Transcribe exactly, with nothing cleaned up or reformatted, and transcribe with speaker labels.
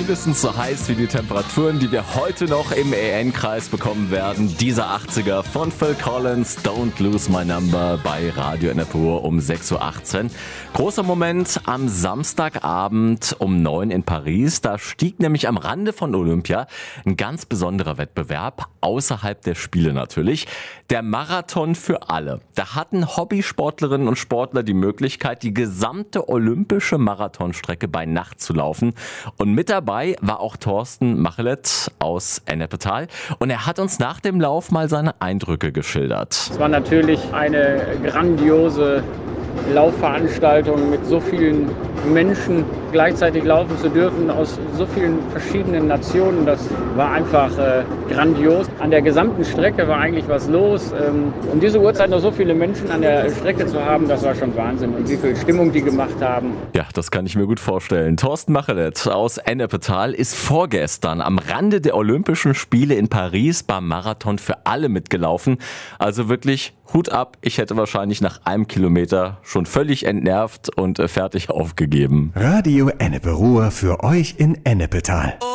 Speaker 1: mindestens so heiß wie die Temperaturen, die wir heute noch im E N-Kreis bekommen werden. Dieser achtziger von Phil Collins, Don't Lose My Number bei Radio Ennepe um sechs Uhr achtzehn. Großer Moment am Samstagabend um neun in Paris. Da stieg nämlich am Rande von Olympia ein ganz besonderer Wettbewerb, außerhalb der Spiele natürlich. Der Marathon für alle. Da hatten Hobbysportlerinnen und Sportler die Möglichkeit, die gesamte olympische Marathonstrecke bei Nacht zu laufen. Und mit dabei war auch Thorsten Machelet aus Ennepetal. Und er hat uns nach dem Lauf mal seine Eindrücke geschildert.
Speaker 2: Es war natürlich eine grandiose Laufveranstaltung mit so vielen Menschen gleichzeitig laufen zu dürfen aus so vielen verschiedenen Nationen. Das war einfach äh, grandios. An der gesamten Strecke war eigentlich was los. Ähm, um diese Uhrzeit noch so viele Menschen an der Strecke zu haben, das war schon Wahnsinn. Und wie viel Stimmung die gemacht haben.
Speaker 1: Ja, das kann ich mir gut vorstellen. Thorsten Machelet aus Ennepetal ist vorgestern am Rande der Olympischen Spiele in Paris beim Marathon für alle mitgelaufen. Also wirklich Hut ab. Ich hätte wahrscheinlich nach einem Kilometer schon völlig entnervt und fertig aufgegeben.
Speaker 3: Radio Ennepe Ruhr für euch in Ennepetal.